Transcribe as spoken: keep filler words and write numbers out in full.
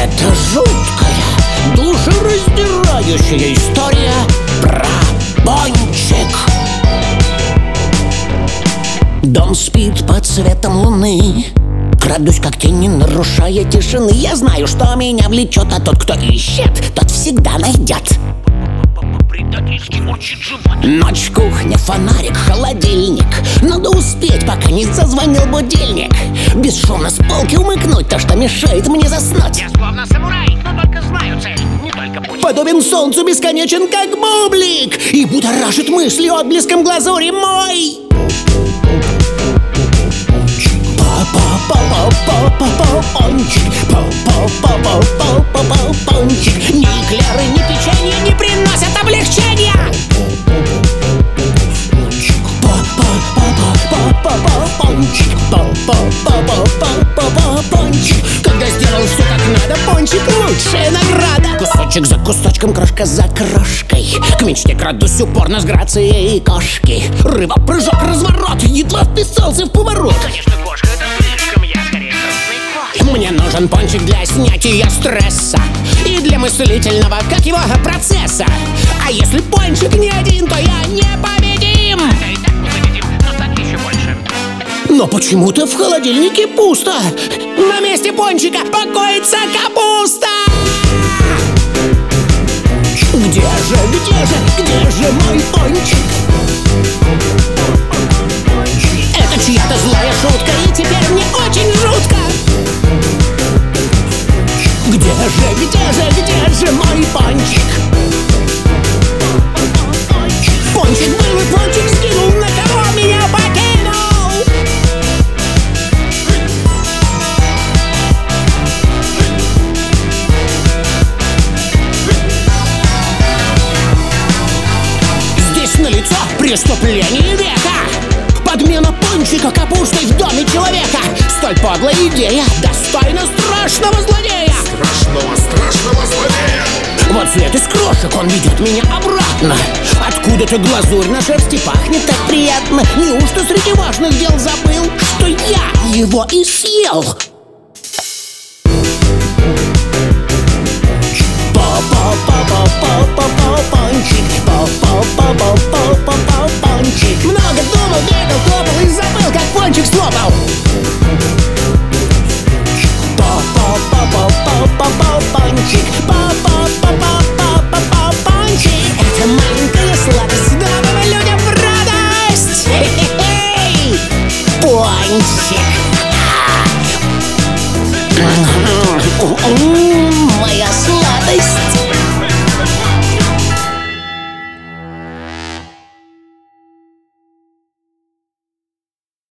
Это жуткая, душераздирающая история про пончик. Дом спит под светом луны. Крадусь как тень, не нарушая тишины. Я знаю, что меня влечет, а тот, кто ищет, тот всегда найдет. Ночь, кухня, фонарик, холодильник. Надо успеть, пока не зазвонил будильник. Бесшумно с полки умыкнуть то, что мешает мне заснуть. Я словно самурай, но только знаю цель, не только путь. Подобен солнцу, бесконечен, как бублик, и будоражит мыслью отблеском глазури мой. Пончик, пончик. Ни эклеры, ни печенье не приносят облегчения. Пончик, пончик. Когда сделал все как надо, пончик лучшая награда. Кусочек за кусочком, крошка за крошкой. К мечте крадусь упорно с грацией кошки. Рыба, прыжок, разворот, едва вписался в поворот. Конечно, кошка, это слишком, я скорее красный кот. Мне нужен пончик для снятия стресса и для мыслительного, как его, процесса. А если пончик не один, то я не победим. Да и так не победим, но так еще больше. Но почему-то в холодильнике пусто. На месте пончика покоится капуста. Где же, где же, где же мой пончик? Это чья-то злая шутка, и теперь мне очень жутко. Где же, где же, где же мой пончик? Пончик был и пончик сгинул, на кого меня покинул? Здесь налицо преступление века. Подмена пончика капустой в доме человека. Столь подлая идея достойна страшного злодея. Страшного, страшного злодея. Вот след из крошек, он ведет меня обратно. Откуда-то глазурь на шерсти пахнет так приятно. Неужто среди важных дел забыл, что я его и съел? Пончик, пончик. Много думал, бегал, топал и забыл, как пончик слопал. Пончик, пончик. Это маленькая сладость, добавила людям в радость. Хе-хе-хей! Пончик.